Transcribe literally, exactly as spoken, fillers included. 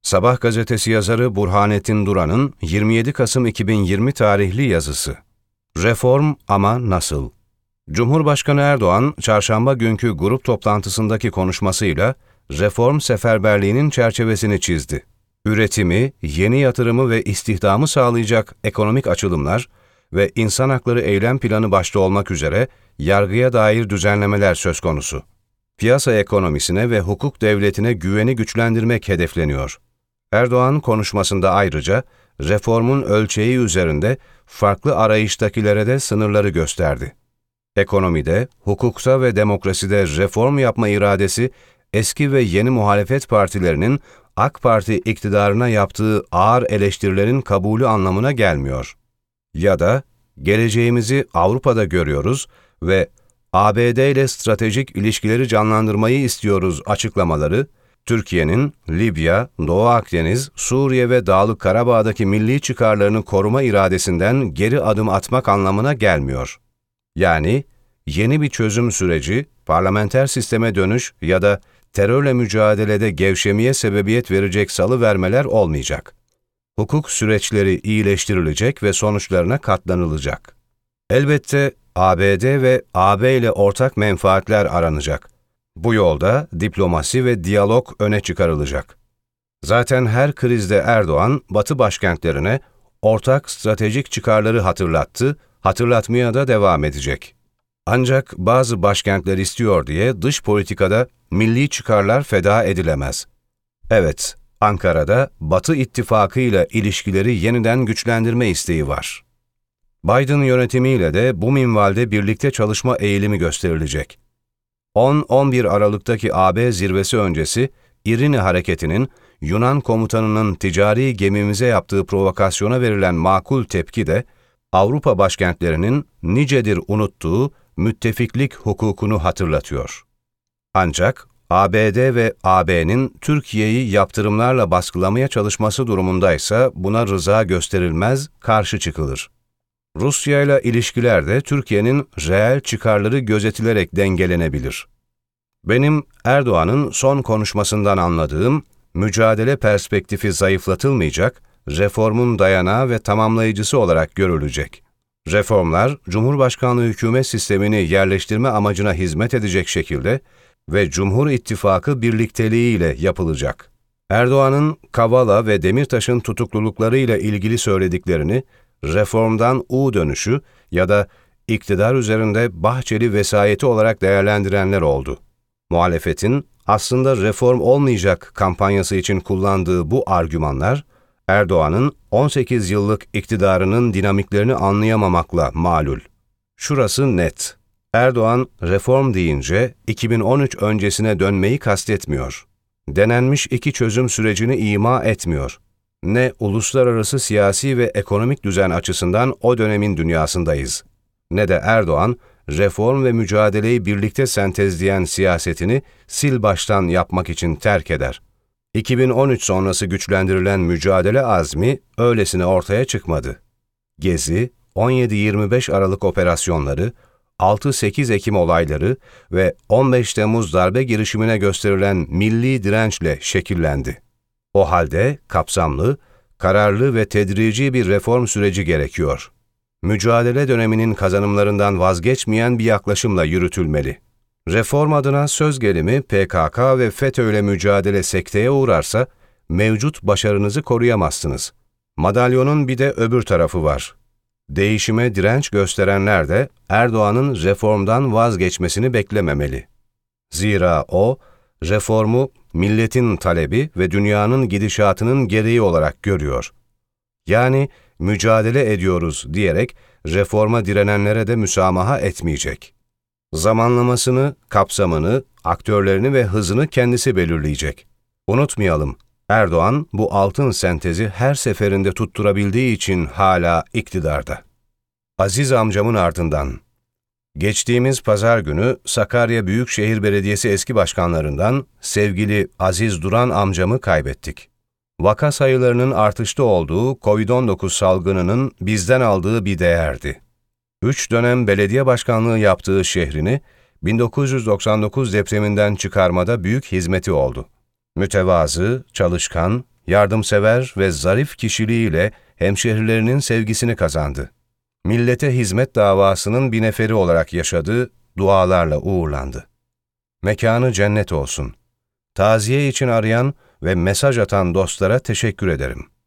Sabah gazetesi yazarı Burhanettin Duran'ın yirmi yedi Kasım iki bin yirmi tarihli yazısı. Reform ama nasıl? Cumhurbaşkanı Erdoğan, çarşamba günkü grup toplantısındaki konuşmasıyla reform seferberliğinin çerçevesini çizdi. Üretimi, yeni yatırımı ve istihdamı sağlayacak ekonomik açılımlar ve insan hakları eylem planı başta olmak üzere yargıya dair düzenlemeler söz konusu. Piyasa ekonomisine ve hukuk devletine güveni güçlendirmek hedefleniyor. Erdoğan konuşmasında ayrıca reformun ölçeği üzerinde farklı arayıştakilere de sınırları gösterdi. Ekonomide, hukukta ve demokraside reform yapma iradesi, eski ve yeni muhalefet partilerinin AK Parti iktidarına yaptığı ağır eleştirilerin kabulü anlamına gelmiyor. Ya da geleceğimizi Avrupa'da görüyoruz ve A B D ile stratejik ilişkileri canlandırmayı istiyoruz açıklamaları, Türkiye'nin Libya, Doğu Akdeniz, Suriye ve Dağlık Karabağ'daki milli çıkarlarını koruma iradesinden geri adım atmak anlamına gelmiyor. Yani yeni bir çözüm süreci, parlamenter sisteme dönüş ya da terörle mücadelede gevşemeye sebebiyet verecek salıvermeler olmayacak. Hukuk süreçleri iyileştirilecek ve sonuçlarına katlanılacak. Elbette A B D ve A B ile ortak menfaatler aranacak. Bu yolda diplomasi ve diyalog öne çıkarılacak. Zaten her krizde Erdoğan, Batı başkentlerine ortak stratejik çıkarları hatırlattı, hatırlatmaya da devam edecek. Ancak bazı başkentler istiyor diye dış politikada milli çıkarlar feda edilemez. Evet, Ankara'da Batı ittifakı ile ilişkileri yeniden güçlendirme isteği var. Biden yönetimiyle de bu minvalde birlikte çalışma eğilimi gösterilecek. on on bir Aralık'taki A B zirvesi öncesi, İrini hareketinin Yunan komutanının ticari gemimize yaptığı provokasyona verilen makul tepki de, Avrupa başkentlerinin nicedir unuttuğu müttefiklik hukukunu hatırlatıyor. Ancak A B D ve A B'nin Türkiye'yi yaptırımlarla baskılamaya çalışması durumundaysa buna rıza gösterilmez, karşı çıkılır. Rusya ile ilişkiler de Türkiye'nin reel çıkarları gözetilerek dengelenebilir. Benim Erdoğan'ın son konuşmasından anladığım, mücadele perspektifi zayıflatılmayacak, reformun dayanağı ve tamamlayıcısı olarak görülecek. Reformlar, Cumhurbaşkanlığı hükümet sistemini yerleştirme amacına hizmet edecek şekilde ve Cumhur İttifakı birlikteliğiyle yapılacak. Erdoğan'ın Kavala ve Demirtaş'ın tutukluluklarıyla ilgili söylediklerini, reformdan U dönüşü ya da iktidar üzerinde Bahçeli vesayeti olarak değerlendirenler oldu. Muhalefetin aslında reform olmayacak kampanyası için kullandığı bu argümanlar, Erdoğan'ın on sekiz yıllık iktidarının dinamiklerini anlayamamakla malul. Şurası net. Erdoğan reform deyince iki bin on üç öncesine dönmeyi kastetmiyor. Denenmiş iki çözüm sürecini ima etmiyor. Ne uluslararası siyasi ve ekonomik düzen açısından o dönemin dünyasındayız, ne de Erdoğan, reform ve mücadeleyi birlikte sentezleyen siyasetini sil baştan yapmak için terk eder. iki bin on üç sonrası güçlendirilen mücadele azmi öylesine ortaya çıkmadı. Gezi, on yedi yirmi beş Aralık operasyonları, altı sekiz Ekim olayları ve on beş Temmuz darbe girişimine gösterilen milli dirençle şekillendi. O halde kapsamlı, kararlı ve tedrici bir reform süreci gerekiyor. Mücadele döneminin kazanımlarından vazgeçmeyen bir yaklaşımla yürütülmeli. Reform adına söz gelimi P K K ve FETÖ ile mücadele sekteye uğrarsa, mevcut başarınızı koruyamazsınız. Madalyonun bir de öbür tarafı var. Değişime direnç gösterenler de Erdoğan'ın reformdan vazgeçmesini beklememeli. Zira o, reformu milletin talebi ve dünyanın gidişatının gereği olarak görüyor. Yani mücadele ediyoruz diyerek reforma direnenlere de müsamaha etmeyecek. Zamanlamasını, kapsamını, aktörlerini ve hızını kendisi belirleyecek. Unutmayalım, Erdoğan bu altın sentezi her seferinde tutturabildiği için hala iktidarda. Aziz amcamın ardından. Geçtiğimiz pazar günü Sakarya Büyükşehir Belediyesi eski başkanlarından sevgili Aziz Duran amcamı kaybettik. Vaka sayılarının artışta olduğu kovid on dokuz salgınının bizden aldığı bir değerdi. Üç dönem belediye başkanlığı yaptığı şehrini bin dokuz yüz doksan dokuz depreminden çıkarmada büyük hizmeti oldu. Mütevazı, çalışkan, Yardımsever ve zarif kişiliğiyle hemşehrilerinin sevgisini kazandı. Millete hizmet davasının bir neferi olarak yaşadı, dualarla uğurlandı. Mekanı cennet olsun. Taziye için arayan ve mesaj atan dostlara teşekkür ederim.